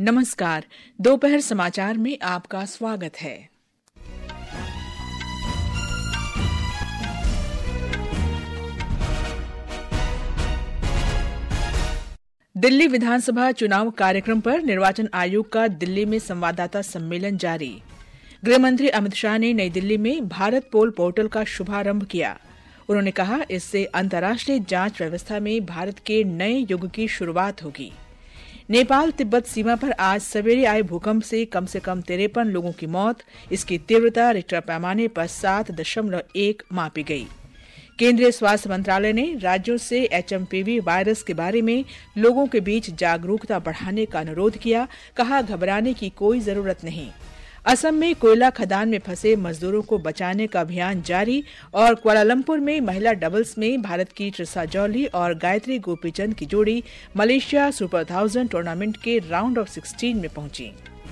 नमस्कार। दोपहर समाचार में आपका स्वागत है। दिल्ली विधानसभा चुनाव कार्यक्रम पर निर्वाचन आयोग का दिल्ली में संवाददाता सम्मेलन जारी। गृह मंत्री अमित शाह ने नई दिल्ली में भारत पोल पोर्टल का शुभारंभ किया। उन्होंने कहा, इससे अंतर्राष्ट्रीय जांच व्यवस्था में भारत के नए युग की शुरुआत होगी। नेपाल तिब्बत सीमा पर आज सवेरे आए भूकंप से कम 53 लोगों की मौत। इसकी तीव्रता रिक्टर पैमाने पर 7.1 मापी गई। केंद्रीय स्वास्थ्य मंत्रालय ने राज्यों से HMPV वायरस के बारे में लोगों के बीच जागरूकता बढ़ाने का अनुरोध किया। कहा, घबराने की कोई जरूरत नहीं। असम में कोयला खदान में फंसे मजदूरों को बचाने का अभियान जारी और कुआलालंपुर में महिला डबल्स में भारत की ट्रिसा जॉली और गायत्री गोपीचंद की जोड़ी मलेशिया सुपर 1000 टूर्नामेंट के राउंड ऑफ 16 में पहुंची।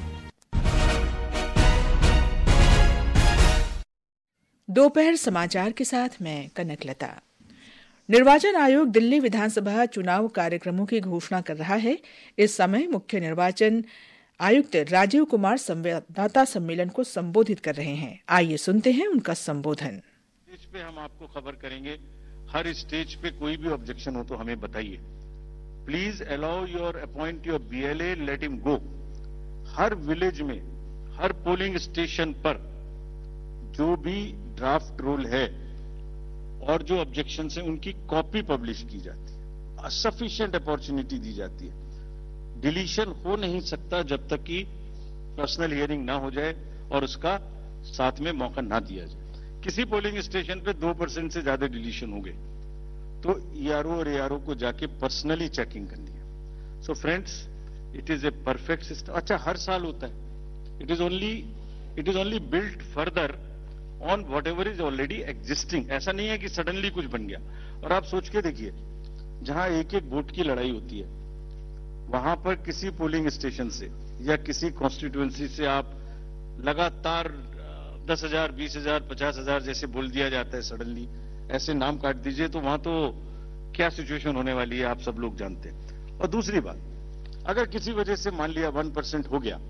दोपहर समाचार के साथ मैं कनकलता। निर्वाचन आयोग दिल्ली विधानसभा चुनाव कार्यक्रमों की घोषणा कर रहा है। इस समय मुख्य निर्वाचन आयुक्त राजीव कुमार संवाददाता सम्मेलन को संबोधित कर रहे हैं। आइए सुनते हैं उनका संबोधन। स्टेज पे हम आपको खबर करेंगे। हर स्टेज पे कोई भी ऑब्जेक्शन हो तो हमें बताइए। Please allow appoint your BLA, let him go. हर विलेज में, हर पोलिंग स्टेशन पर जो भी ड्राफ्ट रोल है और जो ऑब्जेक्शन है उनकी कॉपी पब्लिश की जाती है। सफिशिएंट अपॉर्चुनिटी दी जाती है। डिलीशन हो नहीं सकता जब तक कि पर्सनल हियरिंग ना हो जाए और उसका साथ में मौका ना दिया जाए। किसी पोलिंग स्टेशन पे 2% से ज्यादा डिलीशन हो गए तो ERO और ARO को जाके पर्सनली चेकिंग करनी है। So friends, it is a perfect system. अच्छा, हर साल होता है। It is only built further on whatever is already existing. ऐसा नहीं है कि सडनली कुछ बन गया। और आप सोच के देखिए, जहां एक एक वोट की लड़ाई होती है, वहां पर किसी पोलिंग स्टेशन से या किसी कॉन्स्टिट्यूएंसी से आप लगातार 10,000, 20,000, 50,000 जैसे बोल दिया जाता है, सडनली ऐसे नाम काट दीजिए, तो वहां तो क्या सिचुएशन होने वाली है आप सब लोग जानते हैं। और दूसरी बात, अगर किसी वजह से मान लिया 1% हो गया,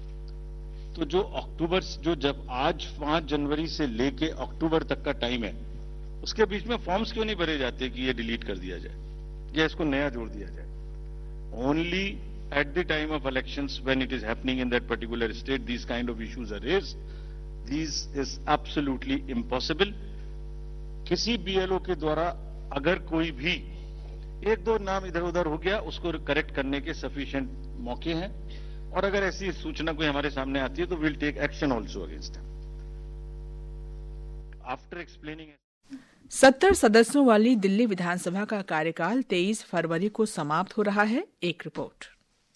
तो जब आज 5 जनवरी से लेके अक्टूबर तक का टाइम है, उसके बीच में फॉर्म्स क्यों नहीं भरे जाते कि ये डिलीट कर दिया जाए या इसको नया जोड़ दिया जाए? Only at the time of elections, when it is happening in that particular state, these kind of issues are raised. This is absolutely impossible. किसी BLO के द्वारा अगर कोई भी 1-2 नाम इधर उधर हो गया, उसको करेक्ट करने के सफिशिएंट मौके हैं। और अगर ऐसी सूचना कोई हमारे सामने आती है तो we'll take action also against them. After explaining 70 सदस्यों वाली दिल्ली विधानसभा का कार्यकाल 23 फरवरी को समाप्त हो रहा है। एक रिपोर्ट।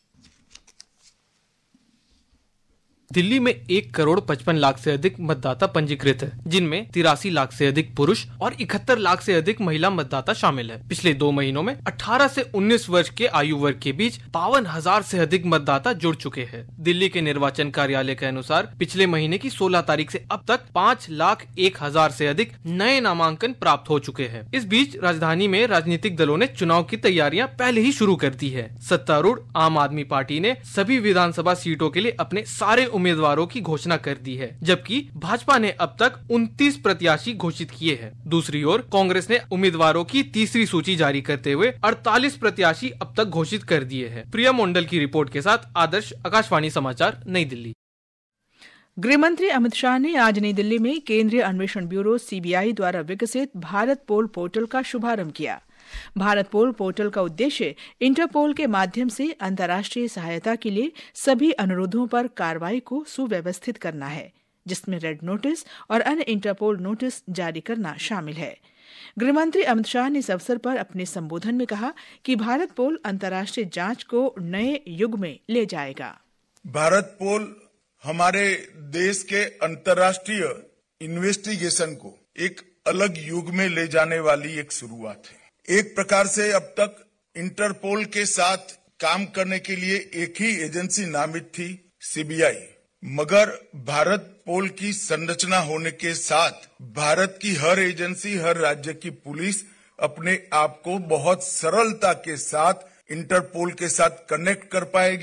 दिल्ली में 1,55,00,000 से अधिक मतदाता पंजीकृत है, जिनमें 83 लाख से अधिक पुरुष और 71 लाख से अधिक महिला मतदाता शामिल है। पिछले 2 महीनों में 18 से 19 वर्ष के आयु वर्ग के बीच 52,000 से अधिक मतदाता जुड़ चुके हैं। दिल्ली के निर्वाचन कार्यालय के अनुसार पिछले महीने की 16 तारीख से अब तक 5,01,000 से अधिक नए नामांकन प्राप्त हो चुके हैं। इस बीच राजधानी में राजनीतिक दलों ने चुनाव की तैयारियां पहले ही शुरू कर दी है। सत्तारूढ़ आम आदमी पार्टी ने सभी विधानसभा सीटों के लिए अपने सारे उम्मीदवारों की घोषणा कर दी है, जबकि भाजपा ने अब तक 29 प्रत्याशी घोषित किए हैं। दूसरी ओर कांग्रेस ने उम्मीदवारों की तीसरी सूची जारी करते हुए 48 प्रत्याशी अब तक घोषित कर दिए हैं। प्रिया मंडल की रिपोर्ट के साथ आदर्श, आकाशवाणी समाचार, नई दिल्ली। गृह मंत्री अमित शाह ने आज नई दिल्ली में केंद्रीय अन्वेषण ब्यूरो CBI द्वारा विकसित भारत पोल पोर्टल का शुभारंभ किया। भारत पोल पोर्टल का उद्देश्य इंटरपोल के माध्यम से अंतर्राष्ट्रीय सहायता के लिए सभी अनुरोधों पर कार्रवाई को सुव्यवस्थित करना है, जिसमें रेड नोटिस और अन्य इंटरपोल नोटिस जारी करना शामिल है। गृहमंत्री अमित शाह ने इस अवसर पर अपने संबोधन में कहा कि भारत पोल अंतर्राष्ट्रीय जांच को नए युग में ले जाएगा। भारत पोल हमारे देश के अंतर्राष्ट्रीय इन्वेस्टिगेशन को एक अलग युग में ले जाने वाली एक शुरुआत है। एक प्रकार से अब तक इंटरपोल के साथ काम करने के लिए एक ही एजेंसी नामित थी, CBI। मगर भारत पोल की संरचना होने के साथ भारत की हर एजेंसी, हर राज्य की पुलिस अपने आप को बहुत सरलता के साथ इंटरपोल के साथ कनेक्ट कर पाएगी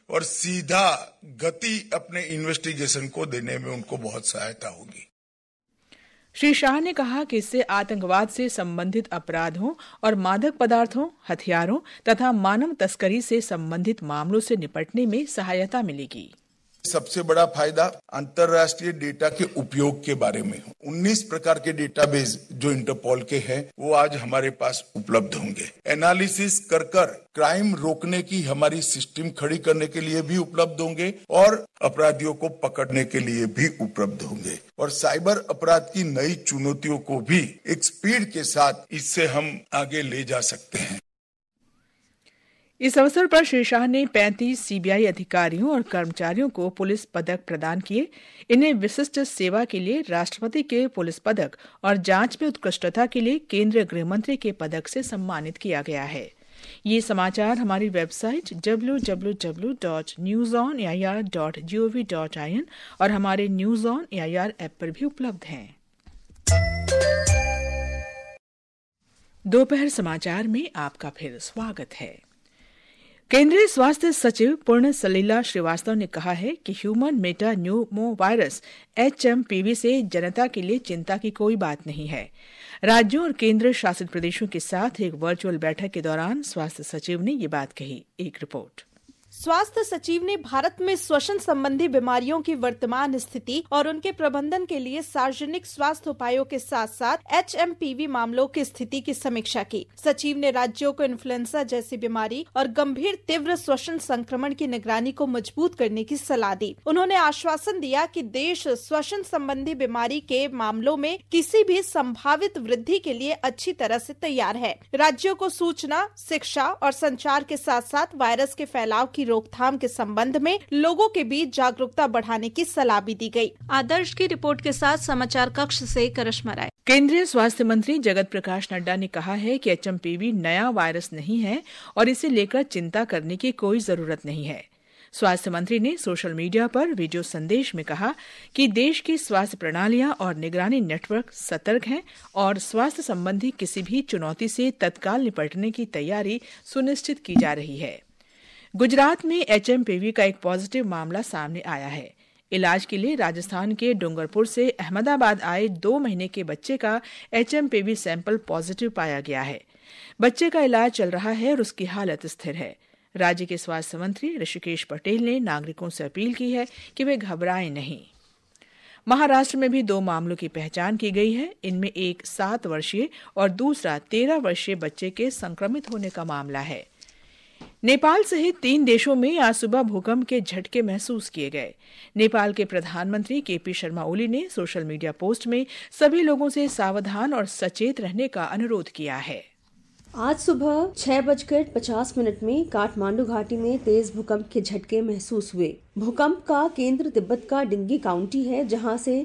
और सीधा गति अपने इन्वेस्टिगेशन को देने में उनको बहुत सहायता होगी। श्री शाह ने कहा कि इससे आतंकवाद से संबंधित अपराधों और मादक पदार्थों, हथियारों तथा मानव तस्करी से संबंधित मामलों से निपटने में सहायता मिलेगी। सबसे बड़ा फायदा अंतर्राष्ट्रीय डेटा के उपयोग के बारे में हो। 19 प्रकार के डेटाबेस जो इंटरपोल के हैं वो आज हमारे पास उपलब्ध होंगे। एनालिसिस कर क्राइम रोकने की हमारी सिस्टम खड़ी करने के लिए भी उपलब्ध होंगे और अपराधियों को पकड़ने के लिए भी उपलब्ध होंगे। और साइबर अपराध की नई चुनौतियों को भी एक स्पीड के साथ इससे हम आगे ले जा सकते हैं। इस अवसर पर श्री शाह ने 35 सीबीआई अधिकारियों और कर्मचारियों को पुलिस पदक प्रदान किए। इन्हें विशिष्ट सेवा के लिए राष्ट्रपति के पुलिस पदक और जांच में उत्कृष्टता के लिए केंद्रीय गृह मंत्री के पदक से सम्मानित किया गया है। ये समाचार हमारी वेबसाइट www.newsonair.gov.in और हमारे न्यूज ऑन एआईआर ऐप पर भी उपलब्ध हैं। दोपहर समाचार में आपका फिर स्वागत है। केंद्रीय स्वास्थ्य सचिव पुण्य सलीला श्रीवास्तव ने कहा है कि human metapneumovirus HMPV से जनता के लिए चिंता की कोई बात नहीं है। राज्यों और केंद्र शासित प्रदेशों के साथ एक वर्चुअल बैठक के दौरान स्वास्थ्य सचिव ने ये बात कही। एक रिपोर्ट। स्वास्थ्य सचिव ने भारत में श्वसन संबंधी बीमारियों की वर्तमान स्थिति और उनके प्रबंधन के लिए सार्वजनिक स्वास्थ्य उपायों के साथ साथ HMPV मामलों की स्थिति की समीक्षा की। सचिव ने राज्यों को इन्फ्लुएंजा जैसी बीमारी और गंभीर तीव्र श्वसन संक्रमण की निगरानी को मजबूत करने की सलाह दी। उन्होंने आश्वासन दिया कि देश श्वसन संबंधी बीमारी के मामलों में किसी भी संभावित वृद्धि के लिए अच्छी तरह से तैयार है। राज्यों को सूचना, शिक्षा और संचार के साथ साथ वायरस के फैलाव की रोकथाम के संबंध में लोगों के बीच जागरूकता बढ़ाने की सलाह भी दी गई। आदर्श की रिपोर्ट के साथ समाचार कक्ष से करिश्मा राय। केंद्रीय स्वास्थ्य मंत्री जगत प्रकाश नड्डा ने कहा है कि HMPV नया वायरस नहीं है और इसे लेकर चिंता करने की कोई जरूरत नहीं है। स्वास्थ्य मंत्री ने सोशल मीडिया पर वीडियो संदेश में कहा कि देश की स्वास्थ्य प्रणालियां और निगरानी नेटवर्क सतर्क हैं और स्वास्थ्य संबंधी किसी भी चुनौती से तत्काल निपटने की तैयारी सुनिश्चित की जा रही है। गुजरात में HMPV का एक पॉजिटिव मामला सामने आया है। इलाज के लिए राजस्थान के डूंगरपुर से अहमदाबाद आए 2 महीने के बच्चे का HMPV सैंपल पॉजिटिव पाया गया है। बच्चे का इलाज चल रहा है और उसकी हालत स्थिर है। राज्य के स्वास्थ्य मंत्री ऋषिकेश पटेल ने नागरिकों से अपील की है कि वे घबराएं नहीं। महाराष्ट्र में भी 2 मामलों की पहचान की गई है। इनमें एक 7 वर्षीय और दूसरा 13 वर्षीय बच्चे के संक्रमित होने का मामला है। नेपाल सहित 3 देशों में आज सुबह भूकंप के झटके महसूस किए गए। नेपाल के प्रधानमंत्री KP शर्मा ओली ने सोशल मीडिया पोस्ट में सभी लोगों से सावधान और सचेत रहने का अनुरोध किया है। आज सुबह 6:50 में काठमांडू घाटी में तेज भूकंप के झटके महसूस हुए। भूकंप का केंद्र तिब्बत का डिंगी काउंटी है, जहां से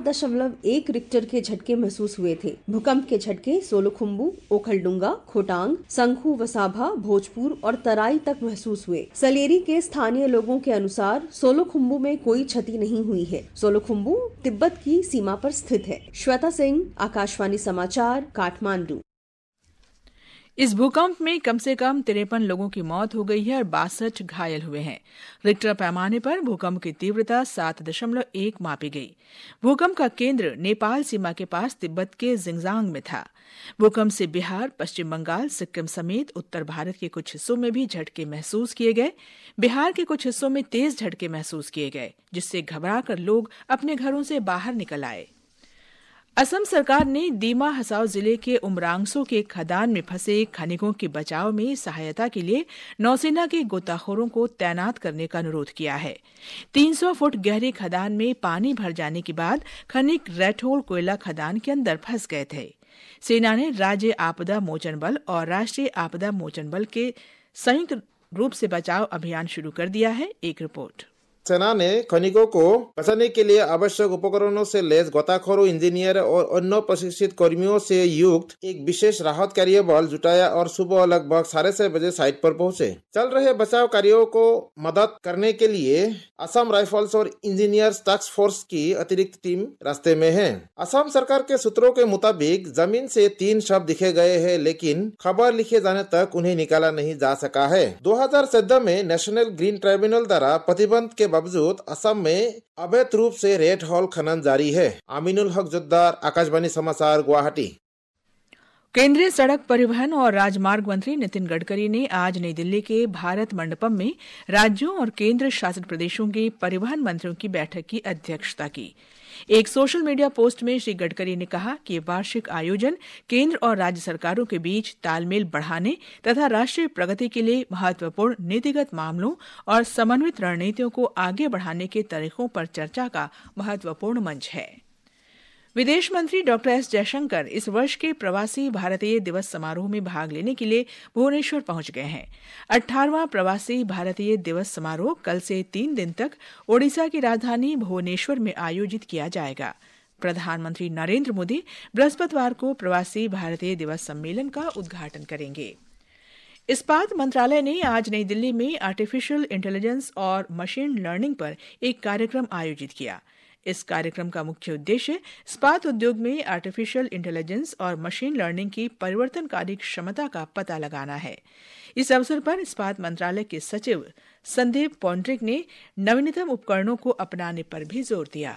7.1 रिक्टर के झटके महसूस हुए थे। भूकंप के झटके सोलुखुम्बु, ओखलडुंगा, खोटांग, संखू वसाभा, भोजपुर और तराई तक महसूस हुए। सलेरी के स्थानीय लोगों के अनुसार सोलुखुम्बु में कोई क्षति नहीं हुई है। सोलुखुम्बु तिब्बत की सीमा पर स्थित है। श्वेता सिंह, आकाशवाणी समाचार, काठमांडू। इस भूकंप में कम से कम 53 लोगों की मौत हो गई है और 62 घायल हुए हैं। रिक्टर पैमाने पर भूकंप की तीव्रता 7.1 मापी गई। भूकंप का केंद्र नेपाल सीमा के पास तिब्बत के जिंगजांग में था। भूकंप से बिहार, पश्चिम बंगाल, सिक्किम समेत उत्तर भारत के कुछ हिस्सों में भी झटके महसूस किए गए। बिहार के कुछ हिस्सों में तेज झटके महसूस किए गए, जिससे घबराकर लोग अपने घरों से बाहर निकल आए। असम सरकार ने दीमा हसाओ जिले के उमरांगसो के खदान में फंसे खनिकों के बचाव में सहायता के लिए नौसेना के गोताखोरों को तैनात करने का अनुरोध किया है। 300 फुट गहरे खदान में पानी भर जाने के बाद खनिक रेड होल कोयला खदान के अंदर फंस गए थे। सेना ने राज्य आपदा मोचन बल और राष्ट्रीय आपदा मोचन बल के संयुक्त रूप से बचाव अभियान शुरू कर दिया है। एक रिपोर्ट। सेना ने खनिकों को बचाने के लिए आवश्यक उपकरणों से लैस गोताखोरों, इंजीनियर और अन्य प्रशिक्षित कर्मियों से युक्त एक विशेष राहत कार्य बल जुटाया और सुबह लगभग 6:30 बजे साइट पर पहुंचे। चल रहे बचाव कार्यों को मदद करने के लिए असम राइफल्स और इंजीनियर्स टास्क फोर्स की अतिरिक्त टीम रास्ते में है। असम सरकार के सूत्रों के मुताबिक जमीन से 3 शव दिखे गए हैं, लेकिन खबर लिखे जाने तक उन्हें निकाला नहीं जा सका है। 2014 में नेशनल ग्रीन ट्राइब्यूनल द्वारा प्रतिबंध के बावजूद असम में अवैध रूप से रेड हॉल खनन जारी है। आमीनुल हक जोद्दार, आकाशवाणी समाचार, गुवाहाटी। केंद्रीय सड़क परिवहन और राजमार्ग मंत्री नितिन गडकरी ने आज नई दिल्ली के भारत मंडपम में राज्यों और केंद्र शासित प्रदेशों के परिवहन मंत्रियों की बैठक की अध्यक्षता की। एक सोशल मीडिया पोस्ट में श्री गडकरी ने कहा कि वार्षिक आयोजन केंद्र और राज्य सरकारों के बीच तालमेल बढ़ाने तथा राष्ट्रीय प्रगति के लिए महत्वपूर्ण नीतिगत मामलों और समन्वित रणनीतियों को आगे बढ़ाने के तरीकों पर चर्चा का महत्वपूर्ण मंच है। विदेश मंत्री डॉ एस जयशंकर इस वर्ष के प्रवासी भारतीय दिवस समारोह में भाग लेने के लिए भुवनेश्वर पहुंच गए हैं। 18वां प्रवासी भारतीय दिवस समारोह कल से 3 दिन तक ओडिशा की राजधानी भुवनेश्वर में आयोजित किया जाएगा। प्रधानमंत्री नरेंद्र मोदी बृहस्पतिवार को प्रवासी भारतीय दिवस सम्मेलन का उद्घाटन करेंगे। इस्पात मंत्रालय ने आज नई दिल्ली में आर्टिफिशियल इंटेलिजेंस और मशीन लर्निंग पर एक कार्यक्रम आयोजित किया। इस कार्यक्रम का मुख्य उद्देश्य इस्पात उद्योग में आर्टिफिशियल इंटेलिजेंस और मशीन लर्निंग की परिवर्तनकारी क्षमता का पता लगाना है। इस अवसर पर इस्पात मंत्रालय के सचिव संदीप पॉन्ड्रिक ने नवीनतम उपकरणों को अपनाने पर भी जोर दिया।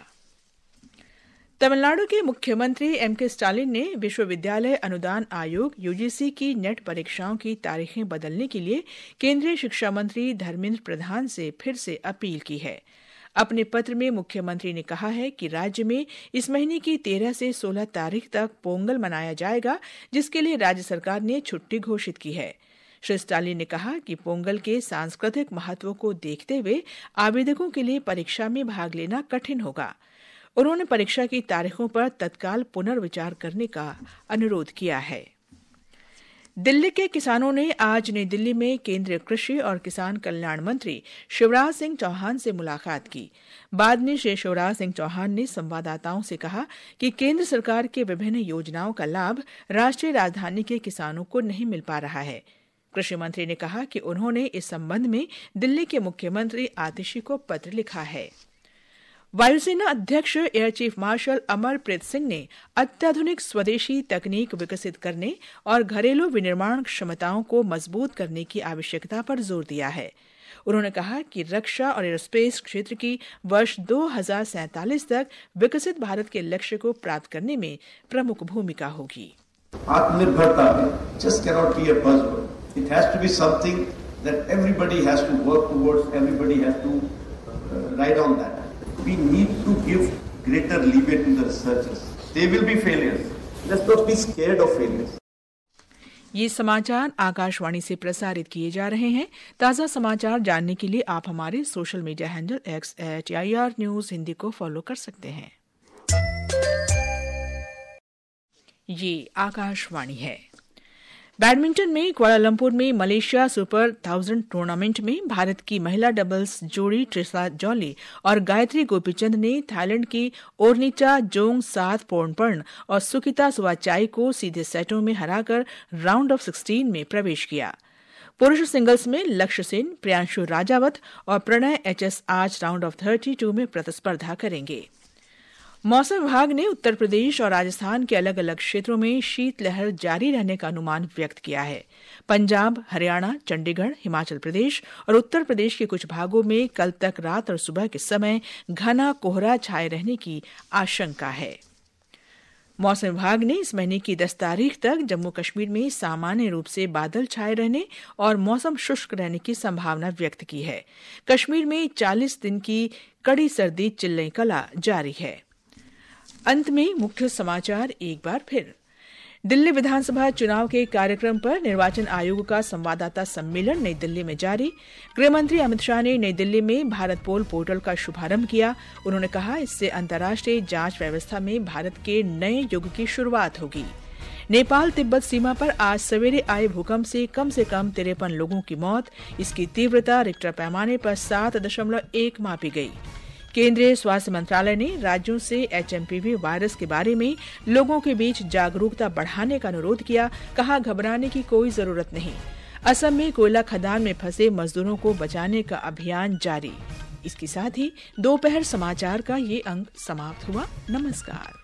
तमिलनाडु के मुख्यमंत्री एम.के. स्टालिन ने विश्वविद्यालय अनुदान आयोग यूजीसी की नेट परीक्षाओं की तारीखें बदलने के लिए केंद्रीय शिक्षा मंत्री धर्मेंद्र प्रधान से फिर से अपील की है। अपने पत्र में मुख्यमंत्री ने कहा है कि राज्य में इस महीने की 13 से 16 तारीख तक पोंगल मनाया जाएगा, जिसके लिए राज्य सरकार ने छुट्टी घोषित की है। श्री स्टालिन ने कहा कि पोंगल के सांस्कृतिक महत्व को देखते हुए आवेदकों के लिए परीक्षा में भाग लेना कठिन होगा। उन्होंने परीक्षा की तारीखों पर तत्काल पुनर्विचार करने का अनुरोध किया है। दिल्ली के किसानों ने आज नई दिल्ली में केंद्रीय कृषि और किसान कल्याण मंत्री शिवराज सिंह चौहान से मुलाकात की। बाद में श्री शिवराज सिंह चौहान ने संवाददाताओं से कहा कि केंद्र सरकार के विभिन्न योजनाओं का लाभ राष्ट्रीय राजधानी के किसानों को नहीं मिल पा रहा है। कृषि मंत्री ने कहा कि उन्होंने इस संबंध में दिल्ली के मुख्यमंत्री आतिशी को पत्र लिखा है। वायुसेना अध्यक्ष air chief marshal Amarpreet Singh ने अत्याधुनिक स्वदेशी तकनीक विकसित करने और घरेलू विनिर्माण क्षमताओं को मजबूत करने की आवश्यकता पर जोर दिया है। उन्होंने कहा कि रक्षा और एरोस्पेस क्षेत्र की वर्ष 2047 तक विकसित भारत के लक्ष्य को प्राप्त करने में प्रमुख भूमिका होगी। आत्मनिर्भरता just cannot be a buzzword. It has to be something that everybody has to work towards, everybody has to ride on that. We need to give greater leeway to the researchers. They will be failures. Let's not be scared of failures. ये समाचार आकाशवाणी से प्रसारित किए जा रहे हैं। ताज़ा समाचार जानने के लिए आप हमारे social media handle @AIR News Hindi को फॉलो कर सकते हैं। ये आकाशवाणी है। बैडमिंटन में कुआलालंपुर में मलेशिया सुपर 1000 टूर्नामेंट में भारत की महिला डबल्स जोड़ी ट्रिसा जॉली और गायत्री गोपीचंद ने थाईलैंड की ओरनिचा जोंगसाथपोर्नपर्न और सुकिता सुवाचाई को सीधे सेटों में हराकर राउंड ऑफ 16 में प्रवेश किया। पुरुष सिंगल्स में लक्ष्य सेन, प्रियांशु राजावत और प्रणय एचएस आज राउंड ऑफ 32 में प्रतिस्पर्धा करेंगे। मौसम विभाग ने उत्तर प्रदेश और राजस्थान के अलग अलग क्षेत्रों में शीतलहर जारी रहने का अनुमान व्यक्त किया है। पंजाब, हरियाणा, चंडीगढ़, हिमाचल प्रदेश और उत्तर प्रदेश के कुछ भागों में कल तक रात और सुबह के समय घना कोहरा छाए रहने की आशंका है। मौसम विभाग ने इस महीने की 10 तारीख तक जम्मू कश्मीर में सामान्य रूप से बादल छाए रहने और मौसम शुष्क रहने की संभावना व्यक्त की है। कश्मीर में 40 दिन की कड़ी सर्दी चिल्लई कला जारी है। अंत में मुख्य समाचार एक बार फिर। दिल्ली विधानसभा चुनाव के कार्यक्रम पर निर्वाचन आयोग का संवाददाता सम्मेलन नई दिल्ली में जारी। गृहमंत्री अमित शाह ने नई दिल्ली में भारत पोल पोर्टल का शुभारंभ किया। उन्होंने कहा इससे अंतर्राष्ट्रीय जांच व्यवस्था में भारत के नए युग की शुरुआत होगी। नेपाल तिब्बत सीमा पर आज सवेरे आए भूकंप से कम 53 लोगों की मौत। इसकी तीव्रता रिक्टर पैमाने पर 7.1 मापी गई। केंद्रीय स्वास्थ्य मंत्रालय ने राज्यों से HMPV वायरस के बारे में लोगों के बीच जागरूकता बढ़ाने का अनुरोध किया। कहा, घबराने की कोई जरूरत नहीं। असम में कोयला खदान में फंसे मजदूरों को बचाने का अभियान जारी। इसके साथ ही दोपहर समाचार का ये अंक समाप्त हुआ। नमस्कार।